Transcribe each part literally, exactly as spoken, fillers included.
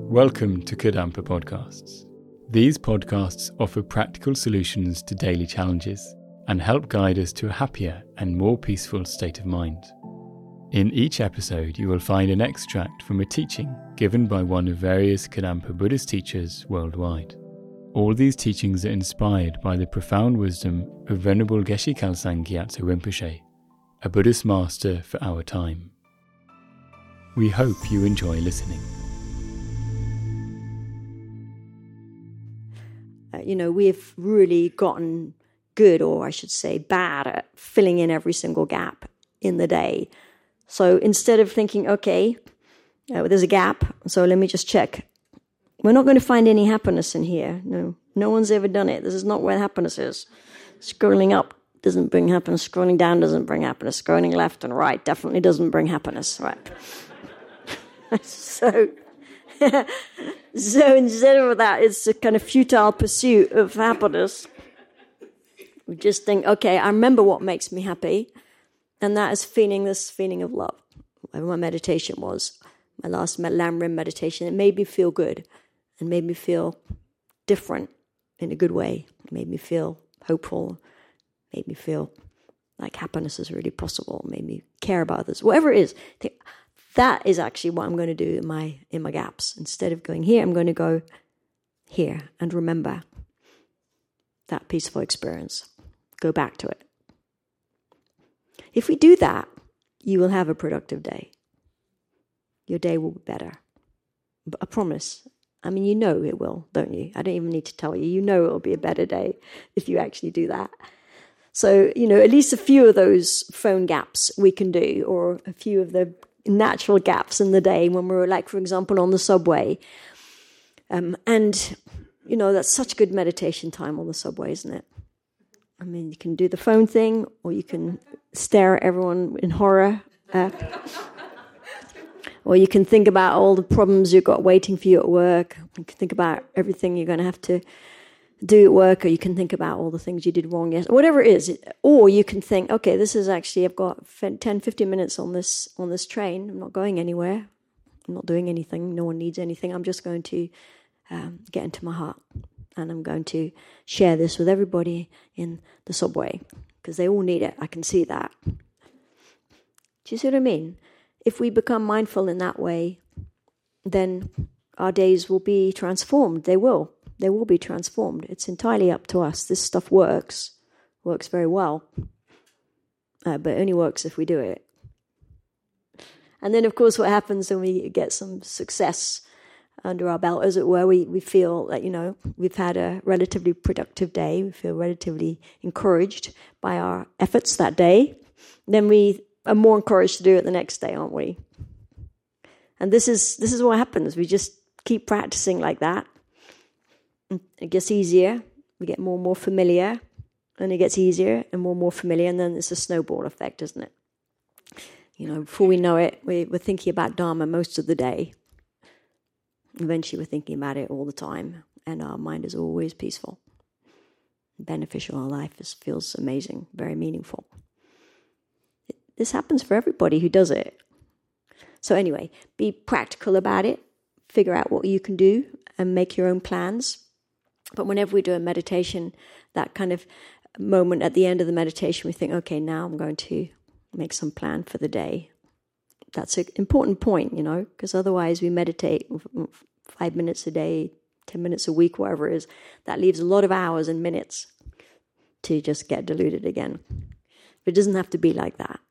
Welcome to Kadampa Podcasts. These podcasts offer practical solutions to daily challenges and help guide us to a happier and more peaceful state of mind. In each episode, you will find an extract from a teaching given by one of various Kadampa Buddhist teachers worldwide. All these teachings are inspired by the profound wisdom of Venerable Geshe Khalsang Gyatso Rinpoche, a Buddhist master for our time. We hope you enjoy listening. Uh, you know, we've really gotten good, or I should say bad, at filling in every single gap in the day. So instead of thinking, okay, uh, there's a gap, so let me just check. We're not going to find any happiness in here. No, no one's ever done it. This is not where happiness is. Scrolling up doesn't bring happiness. Scrolling down doesn't bring happiness. Scrolling left and right definitely doesn't bring happiness. Right. so... So instead of that, it's a kind of futile pursuit of happiness. We just think, okay, I remember what makes me happy, and that is feeling this feeling of love. Whatever my meditation was, my last Lam Rim meditation, it made me feel good and made me feel different in a good way. It made me feel hopeful, made me feel like happiness is really possible, made me care about others. Whatever it is, think, that is actually what I'm going to do in my in my gaps. Instead of going here, I'm going to go here and remember that peaceful experience. Go back to it. If we do that, you will have a productive day. Your day will be better. But I promise. I mean, you know it will, don't you? I don't even need to tell you. You know it will be a better day if you actually do that. So, you know, at least a few of those phone gaps we can do, or a few of the natural gaps in the day when we're, like, for example, on the subway. Um, and, you know, that's such good meditation time on the subway, isn't it? I mean, you can do the phone thing, or you can stare at everyone in horror. Uh, or you can think about all the problems you've got waiting for you at work. You can think about everything you're going to have to do at work, or you can think about all the things you did wrong yesterday, whatever it is. Or you can think, okay, this is actually, I've got ten, fifteen minutes on this on this train. I'm not going anywhere. I'm not doing anything. No one needs anything. I'm just going to um, get into my heart, and I'm going to share this with everybody in the subway, because they all need it. I can see that. Do you see what I mean? If we become mindful in that way, then our days will be transformed. They will. They will be transformed. It's entirely up to us. This stuff works, works very well, uh, but it only works if we do it. And then, of course, what happens when we get some success under our belt, as it were, we, we feel that, you know, we've had a relatively productive day. We feel relatively encouraged by our efforts that day. Then we are more encouraged to do it the next day, aren't we? And this is this is what happens. We just keep practicing like that. It gets easier, we get more and more familiar, and it gets easier and more and more familiar, and then it's a snowball effect, isn't it? You know, before we know it, we, we're thinking about Dharma most of the day. Eventually we're thinking about it all the time, and our mind is always peaceful, beneficial. Our life is, feels amazing, very meaningful. It, this happens for everybody who does it. So anyway, be practical about it, figure out what you can do, and make your own plans. But whenever we do a meditation, that kind of moment at the end of the meditation, we think, okay, now I'm going to make some plan for the day. That's an important point, you know, because otherwise we meditate five minutes a day, ten minutes a week, whatever it is. That leaves a lot of hours and minutes to just get deluded again. But it doesn't have to be like that.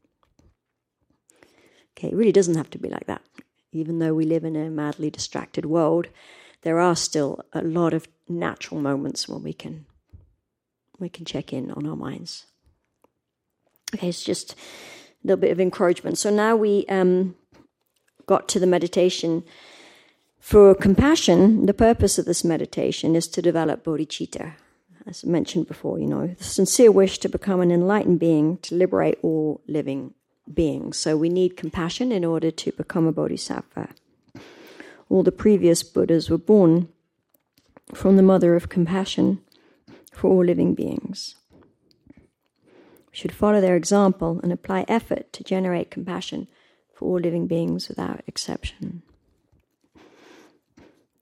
Okay, it really doesn't have to be like that. Even though we live in a madly distracted world, there are still a lot of natural moments when we can we can check in on our minds. Okay, it's just a little bit of encouragement. So now we um, got to the meditation for compassion. The purpose of this meditation is to develop bodhicitta, as mentioned before, you know, the sincere wish to become an enlightened being, to liberate all living beings. So we need compassion in order to become a bodhisattva. All the previous Buddhas were born from the mother of compassion for all living beings. We should follow their example and apply effort to generate compassion for all living beings without exception.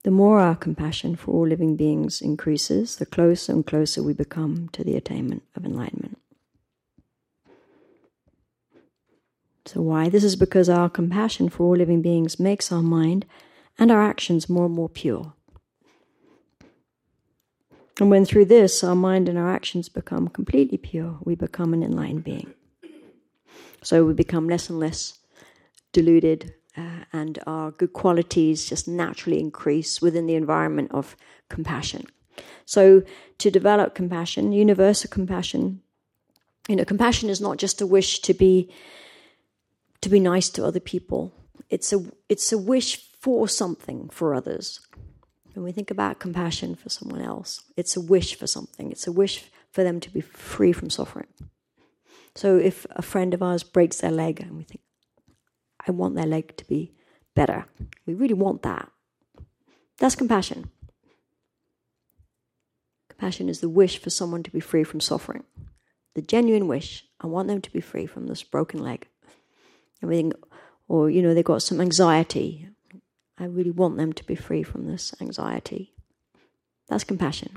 the more our compassion for all living beings increases, the closer and closer we become to the attainment of enlightenment. So why? This is because our compassion for all living beings makes our mind and our actions more and more pure. And when through this our mind and our actions become completely pure, we become an enlightened being. So we become less and less deluded, uh, and our good qualities just naturally increase within the environment of compassion. So to develop compassion, universal compassion, you know, compassion is not just a wish to be to be nice to other people. It's a it's a wish for something for others. When we think about compassion for someone else, it's a wish for something. It's a wish for them to be free from suffering. So if a friend of ours breaks their leg and we think, I want their leg to be better. We really want that. That's compassion. Compassion is the wish for someone to be free from suffering. The genuine wish, I want them to be free from this broken leg. Everything, or, you know, they've got some anxiety. I really want them to be free from this anxiety. That's compassion.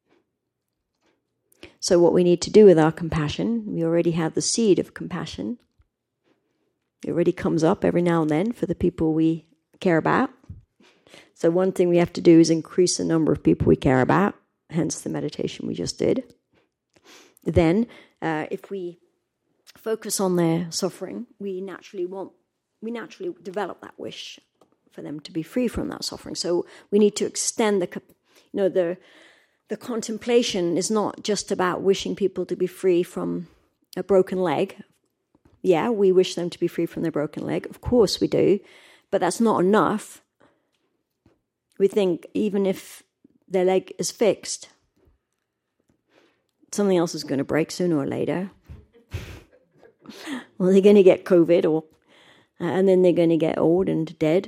So what we need to do with our compassion, we already have the seed of compassion. It already comes up every now and then for the people we care about. So one thing we have to do is increase the number of people we care about, hence the meditation we just did. Then, uh, if we focus on their suffering, we naturally want, we naturally develop that wish for them to be free from that suffering. So we need to extend the, you know, the the contemplation is not just about wishing people to be free from a broken leg. Yeah, we wish them to be free from their broken leg. Of course we do, but that's not enough. We think even if their leg is fixed, something else is going to break sooner or later. Well, they're going to get COVID, or uh, and then they're going to get old and dead.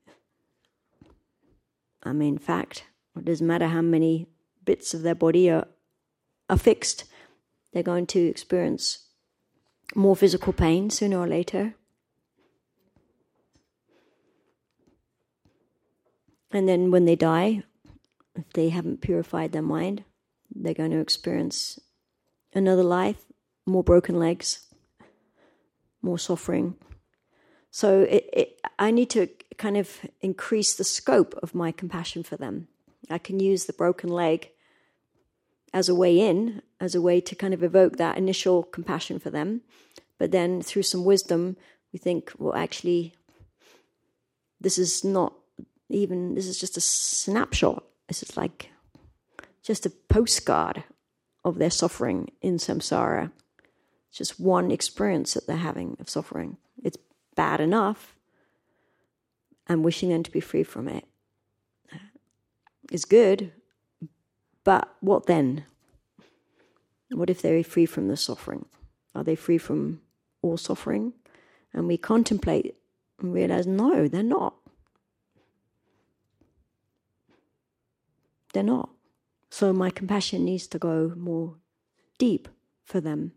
I mean, in fact, it doesn't matter how many bits of their body are, are fixed, they're going to experience more physical pain sooner or later. And then when they die, if they haven't purified their mind, they're going to experience another life, more broken legs, more suffering. So it, it, I need to kind of increase the scope of my compassion for them. I can use the broken leg as a way in, as a way to kind of evoke that initial compassion for them. But then through some wisdom, we think, well, actually, this is not even, this is just a snapshot. This is like just a postcard of their suffering in samsara. It's just one experience that they're having of suffering. It's bad enough, and wishing them to be free from it is good, but what then? What if they're free from the suffering? Are they free from all suffering? And we contemplate and realize, no, they're not. They're not. So my compassion needs to go more deep for them.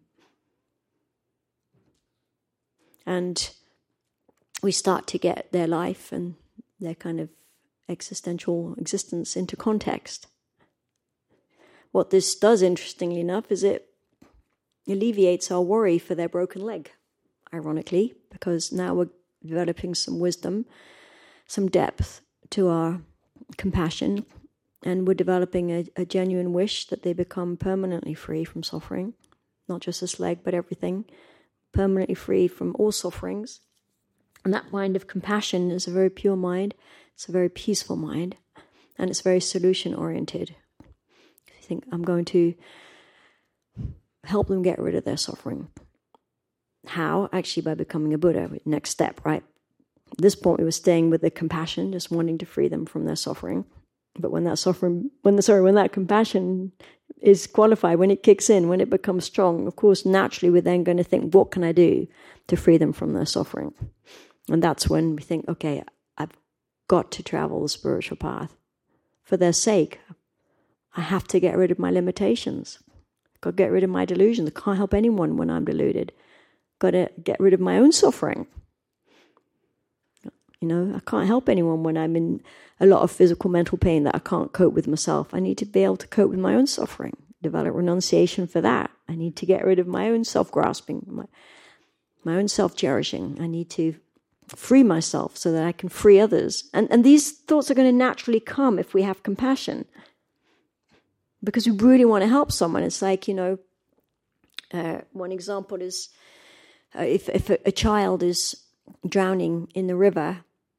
And we start to get their life and their kind of existential existence into context. What this does, interestingly enough, is it alleviates our worry for their broken leg, ironically, because now we're developing some wisdom, some depth to our compassion, and we're developing a, a genuine wish that they become permanently free from suffering, not just this leg, but everything, permanently free from all sufferings. And that mind of compassion is a very pure mind, it's a very peaceful mind, and it's very solution-oriented. You think, I'm going to help them get rid of their suffering. How? Actually, by becoming a Buddha. Next step, right? At this point, we were staying with the compassion, just wanting to free them from their suffering. But when that suffering, when the sorry, when that compassion is qualified, when it kicks in, when it becomes strong, of course, naturally, we're then going to think, what can I do to free them from their suffering? And that's when we think, okay, I've got to travel the spiritual path. For their sake, I have to get rid of my limitations. I've got to get rid of my delusions. I can't help anyone when I'm deluded. I've got to get rid of my own suffering. You know, I can't help anyone when I'm in a lot of physical, mental pain that I can't cope with myself. I need to be able to cope with my own suffering, develop renunciation for that. I need to get rid of my own self-grasping, my, my own self-cherishing. I need to free myself so that I can free others. And, and these thoughts are going to naturally come if we have compassion, because we really want to help someone. It's like, you know, uh, one example is uh, if, if a, a child is drowning in the river,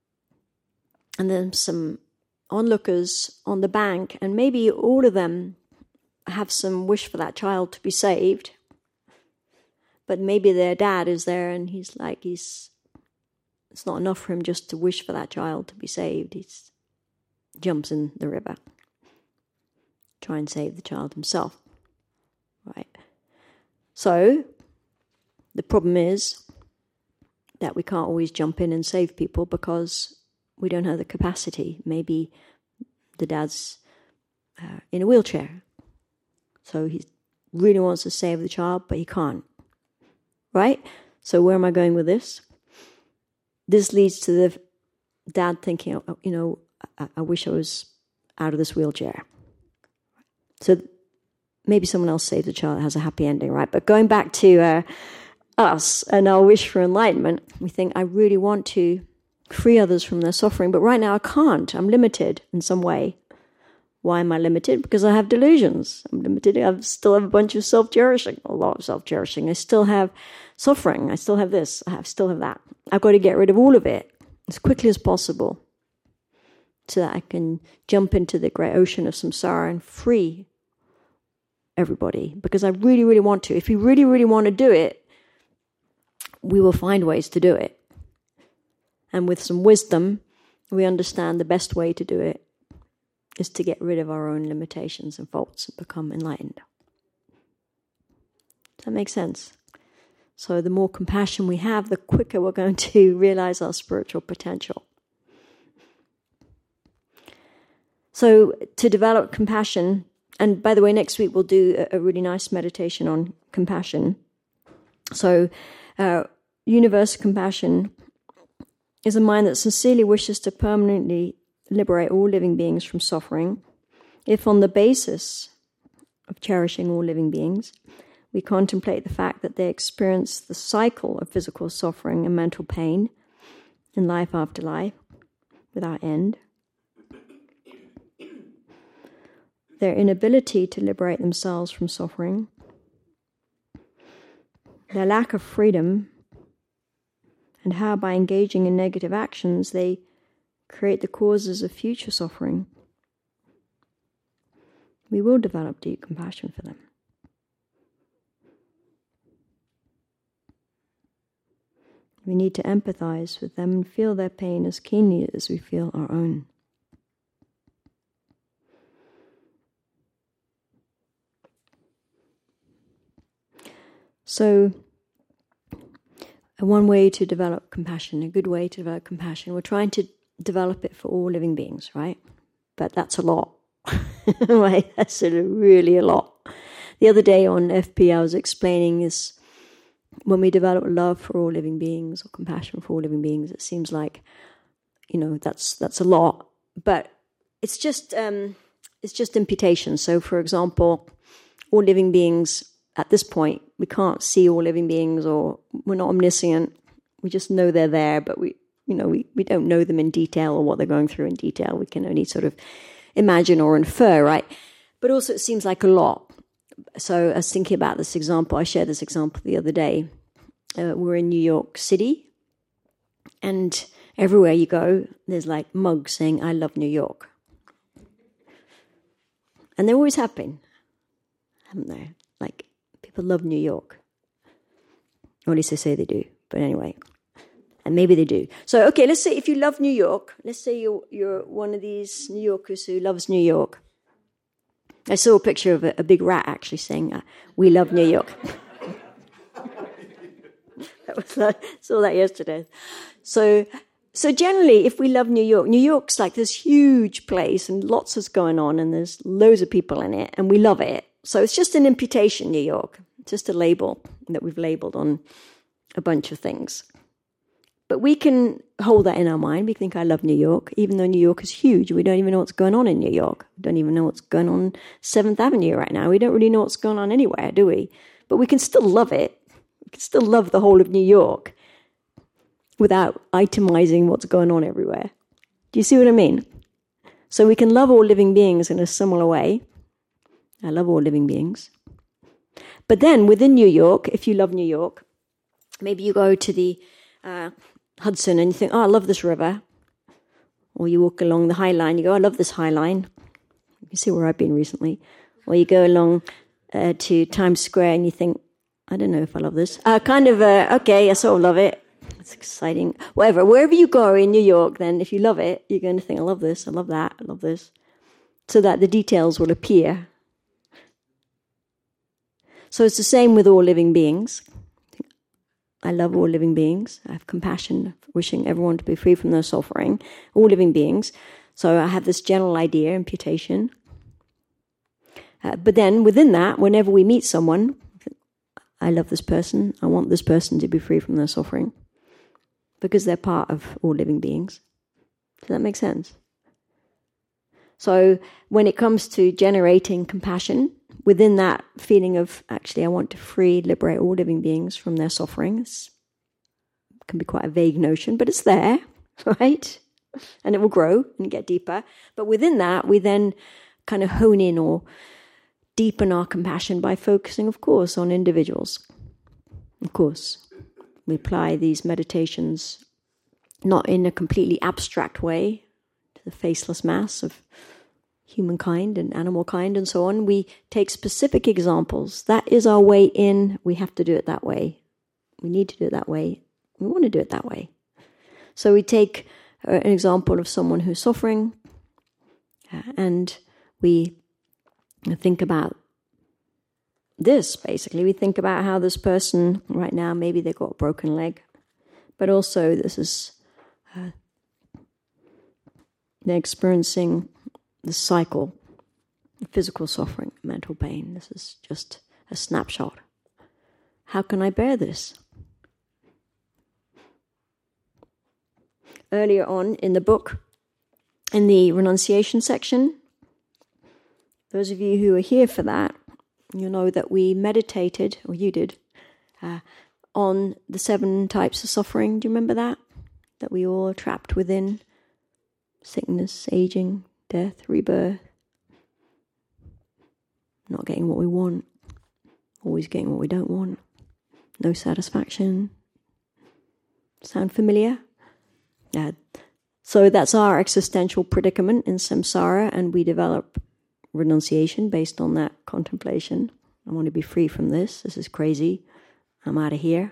and then some onlookers on the bank, and maybe all of them have some wish for that child to be saved, but maybe their dad is there and he's like, he's it's not enough for him just to wish for that child to be saved. He jumps in the river, try and save the child himself, right? So the problem is that we can't always jump in and save people because we don't have the capacity. Maybe the dad's uh, in a wheelchair, so he really wants to save the child, but he can't, right? So where am I going with this? This leads to the dad thinking, oh, you know, I, I wish I was out of this wheelchair. So maybe someone else saved the child that has a happy ending, right? But going back to uh, us and our wish for enlightenment, we think, I really want to free others from their suffering, but right now I can't. I'm limited in some way. Why am I limited? Because I have delusions. I'm limited. I still have a bunch of self-cherishing, a lot of self-cherishing. I still have suffering. I still have this. I have, still have that. I've got to get rid of all of it as quickly as possible so that I can jump into the great ocean of samsara and free everybody, because I really, really want to. If we really, really want to do it, we will find ways to do it. And with some wisdom, we understand the best way to do it is to get rid of our own limitations and faults and become enlightened. Does that make sense? So the more compassion we have, the quicker we're going to realize our spiritual potential. So to develop compassion, and by the way, next week we'll do a, a really nice meditation on compassion. So uh, universal compassion is a mind that sincerely wishes to permanently liberate all living beings from suffering, if on the basis of cherishing all living beings, we contemplate the fact that they experience the cycle of physical suffering and mental pain in life after life without end. Their inability to liberate themselves from suffering, their lack of freedom, and how by engaging in negative actions they create the causes of future suffering. We will develop deep compassion for them. We need to empathize with them and feel their pain as keenly as we feel our own. So, one way to develop compassion, a good way to develop compassion, we're trying to develop it for all living beings, right? But that's a lot, right? That's a, really a lot. The other day on F P, I was explaining this. When we develop love for all living beings or compassion for all living beings, it seems like, you know, that's that's a lot. But it's just um, it's just imputation. So, for example, all living beings at this point, we can't see all living beings, or we're not omniscient. We just know they're there, but we, you know, we, we don't know them in detail or what they're going through in detail. We can only sort of imagine or infer, right? But also, it seems like a lot. So I was thinking about this example. I shared this example the other day. Uh, we're in New York City, and everywhere you go, there's like mugs saying, I love New York. And there always have been, haven't there? Like, people love New York. Or at least they say they do. But anyway, and maybe they do. So, okay, let's say if you love New York, let's say you're, you're one of these New Yorkers who loves New York. I saw a picture of a, a big rat actually saying, uh, we love New York. that was, I saw that yesterday. So, so generally, if we love New York, New York's like this huge place and lots is going on and there's loads of people in it and we love it. So it's just an imputation, New York, just a label that we've labeled on a bunch of things. But we can hold that in our mind. We think, I love New York, even though New York is huge. We don't even know what's going on in New York. We don't even know what's going on seventh Avenue right now. We don't really know what's going on anywhere, do we? But we can still love it. We can still love the whole of New York without itemizing what's going on everywhere. Do you see what I mean? So we can love all living beings in a similar way. I love all living beings. But then within New York, if you love New York, maybe you go to the uh, Hudson and you think, oh, I love this river. Or you walk along the High Line, you go, I love this High Line. You see where I've been recently. Or you go along uh, to Times Square and you think, I don't know if I love this. Uh, kind of, uh, okay, I sort of love it. It's exciting. Whatever. Wherever you go in New York, then if you love it, you're going to think, I love this, I love that, I love this. So that the details will appear. So it's the same with all living beings. I love all living beings. I have compassion, wishing everyone to be free from their suffering. All living beings. So I have this general idea, imputation. Uh, but then within that, whenever we meet someone, I love this person. I want this person to be free from their suffering. Because they're part of all living beings. Does that make sense? So when it comes to generating compassion, within that feeling of, actually, I want to free, liberate all living beings from their sufferings, it can be quite a vague notion, but it's there, right? And it will grow and get deeper. But within that, we then kind of hone in or deepen our compassion by focusing, of course, on individuals. Of course. We apply these meditations not in a completely abstract way to the faceless mass of humankind and animal kind and so on. We take specific examples. That is our way in. We have to do it that way. We need to do it that way. We want to do it that way. So we take uh, an example of someone who's suffering uh, and we think about this, basically. We think about how this person right now, maybe they've got a broken leg, but also this is, uh, they're experiencing the cycle of physical suffering, mental pain. This is just a snapshot. How can I bear this? Earlier on in the book, in the renunciation section, those of you who are here for that, you know that we meditated, or you did, uh, on the seven types of suffering. Do you remember that? That we all are trapped within sickness, aging, death, rebirth, not getting what we want, always getting what we don't want, no satisfaction. Sound familiar? Yeah. So that's our existential predicament in samsara, and we develop renunciation based on that contemplation. I want to be free from this. This is crazy. I'm out of here.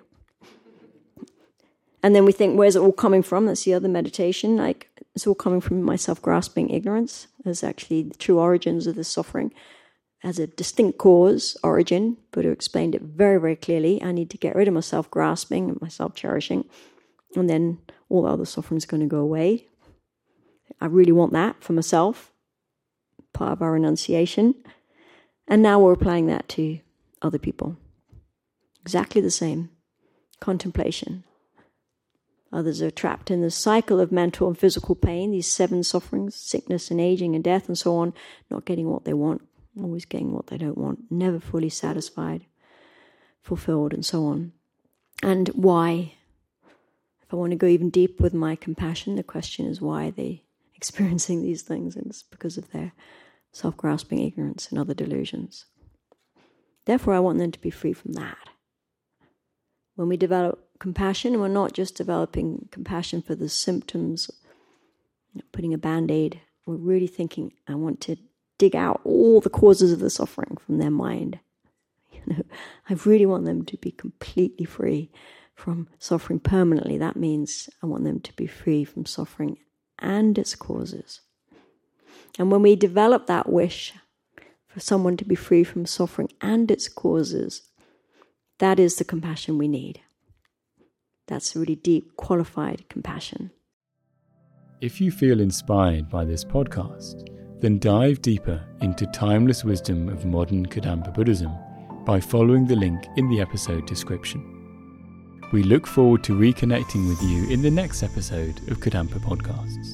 And then we think, where's it all coming from? That's the other meditation. Like, it's all coming from my self-grasping ignorance. There's actually the true origins of this suffering. As a distinct cause, origin, Buddha explained it very, very clearly. I need to get rid of my self-grasping and my self-cherishing. And then all the other suffering is going to go away. I really want that for myself. Part of our renunciation. And now we're applying that to other people. Exactly the same. Contemplation. Others are trapped in the cycle of mental and physical pain, these seven sufferings, sickness and aging and death and so on, not getting what they want, always getting what they don't want, never fully satisfied, fulfilled and so on. And why? If I want to go even deeper with my compassion, the question is why are they experiencing these things? And it's because of their self-grasping ignorance and other delusions. Therefore, I want them to be free from that. When we develop compassion, we're not just developing compassion for the symptoms, you know, putting a band-aid. We're really thinking, I want to dig out all the causes of the suffering from their mind. You know, I really want them to be completely free from suffering permanently. That means I want them to be free from suffering and its causes. And when we develop that wish for someone to be free from suffering and its causes, that is the compassion we need. That's really deep, qualified compassion. If you feel inspired by this podcast, then dive deeper into timeless wisdom of modern Kadampa Buddhism by following the link in the episode description. We look forward to reconnecting with you in the next episode of Kadampa Podcasts.